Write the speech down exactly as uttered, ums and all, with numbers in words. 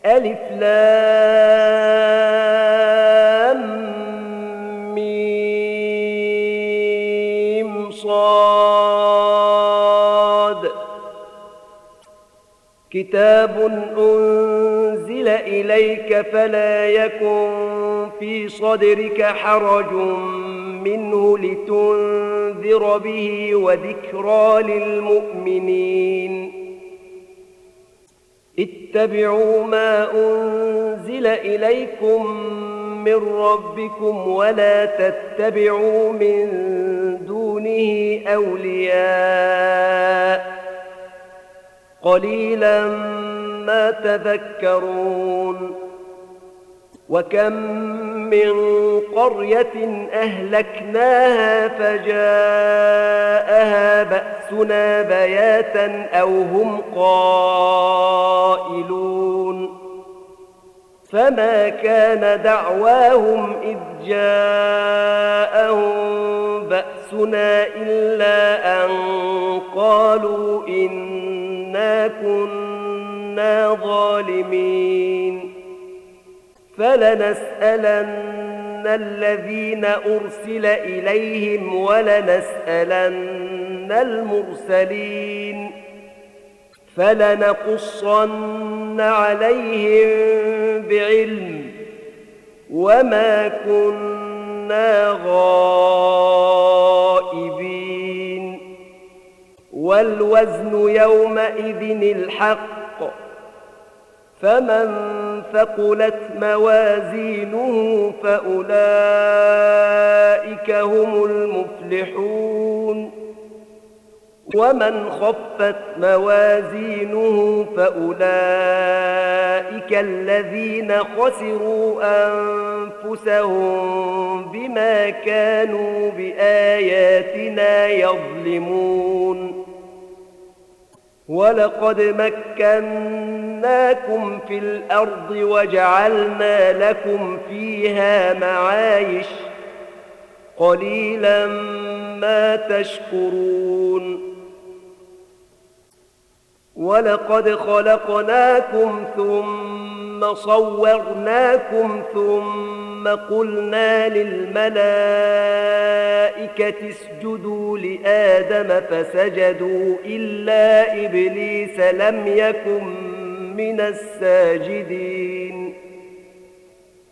ألف لام ميم صاد كتاب أنزل إليك فلا يكن في صدرك حرج منه لتنذر به وذكرى للمؤمنين اتبعوا ما أنزل إليكم من ربكم ولا تتبعوا من دونه أولياء قليلا ما تذكرون وكم من قرية أهلكناها فجاءها بأسنا بياتا أو هم قائلون فما كان دعواهم إذ جاءهم بأسنا إلا أن قالوا إنا كنا ظالمين فلنسألن الذين أرسل إليهم ولنسألن المرسلين فلنقصن عليهم بعلم وما كنا غائبين والوزن يومئذ الحق فمن ثقلت موازينه فأولئك هم المفلحون ومن خفت موازينه فأولئك الذين خسروا أنفسهم بما كانوا بآياتنا يظلمون ولقد مكناكم في الأرض وجعلنا لكم فيها معايش قليلا ما تشكرون ولقد خلقناكم ثم صورناكم ثم قلنا للملائكة اسجدوا لآدم فسجدوا إلا إبليس لم يكن من الساجدين